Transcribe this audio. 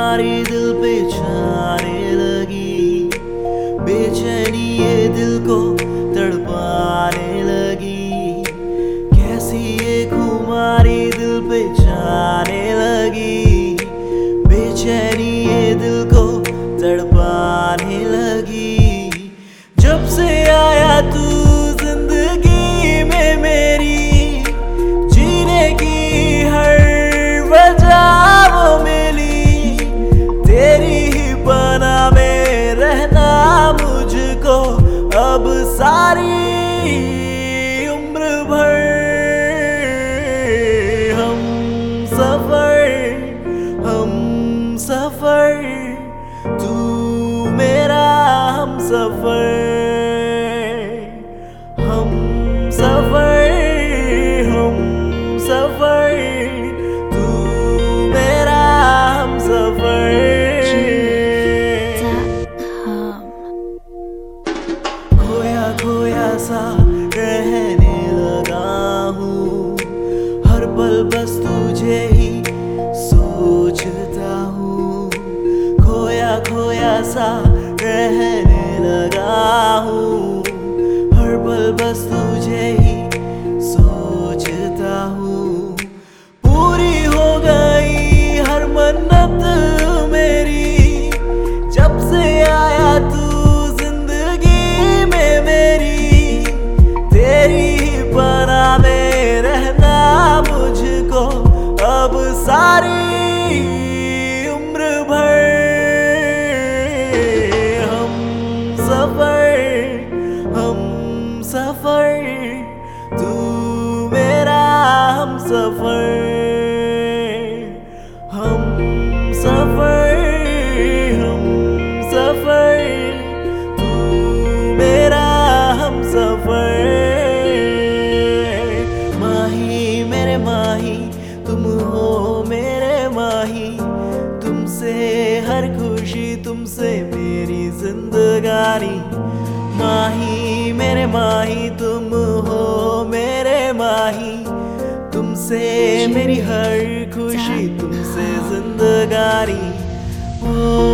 तुम्हारे दिल पे छाने लगी, बेचैनी ये दिल को तड़पाने लगी। कैसी ये खुमारी दिल पे छाने लगी, बेचैनी ये दिल को तड़पाने लगी। जब से आया तू जिंदगी में मेरी, जीने की हर वजह वो मिली। तेरी ही पनाह में रहना मुझको अब सारी उम्र भर। हम सफर तू मेरा हम सफर। हम सफर तू मेरा हम सफर। खोया खोया सा रहने लगा हूँ, हर पल बस तुझे ही सोचता हूँ। खोया खोया सा रहने लगा हूँ, हर पल बस तुझे ही सोचता हूँ। पूरी हो गई हर मन्नत मेरी, जब से आया तू जिंदगी में मेरी। तेरी ही पनाह में रहना मुझको अब सारी उम्र भर। हम सफर तू मेरा हम सफर। हम सफर तू मेरा हम सफर। माही मेरे माही तुम हो मेरे माही, तुमसे हर खुशी तुमसे मेरी जिंदगानी। माही मेरे माही तुम हो मेरे माही, तुमसे मेरी हर खुशी तुमसे जिंदगानी।